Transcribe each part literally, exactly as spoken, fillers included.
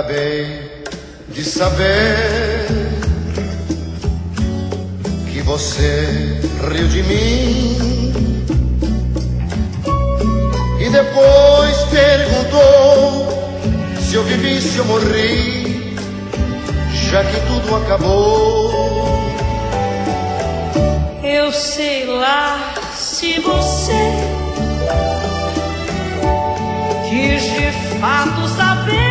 Acabei de saber que você riu de mim e depois perguntou se eu vivi, se eu morri, já que tudo acabou. Eu sei lá se você quis de fato saber.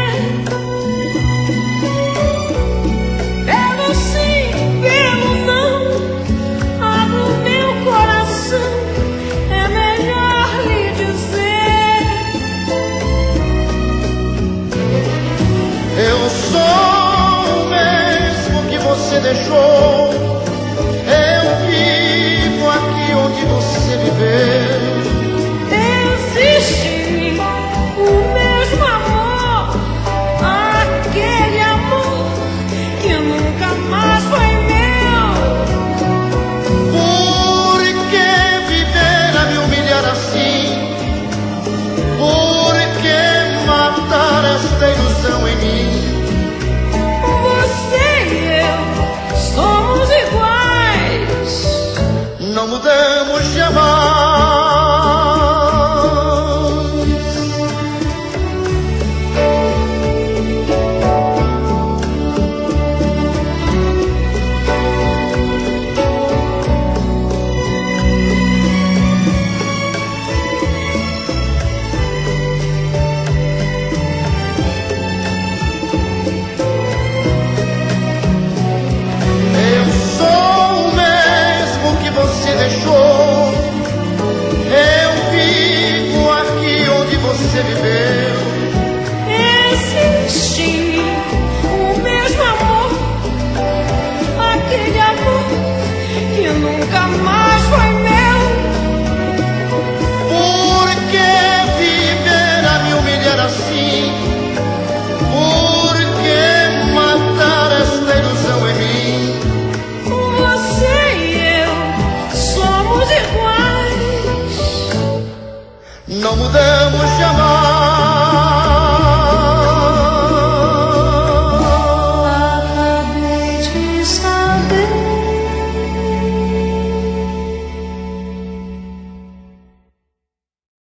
Pelo sim, pelo não, abro meu coração, é melhor lhe dizer. Eu sou o mesmo que você deixou. Eu vivo aqui onde você viveu. Existe em mim o mesmo amor, aquele amor que nunca mais foi meu. Por que viver a me humilhar assim? Por que matar esta ilusão em mim? Você e eu somos iguais, Não mudamos jamais. Eu sou o mesmo que você deixou. Eu vivo aqui onde você viveu. existe em mim o mesmo amor, aquele amor que nunca mais foi meu. Por que viver a me humilhar assim? Por que matar esta ilusão em mim? Você e eu somos iguais, Não mudamos jamais.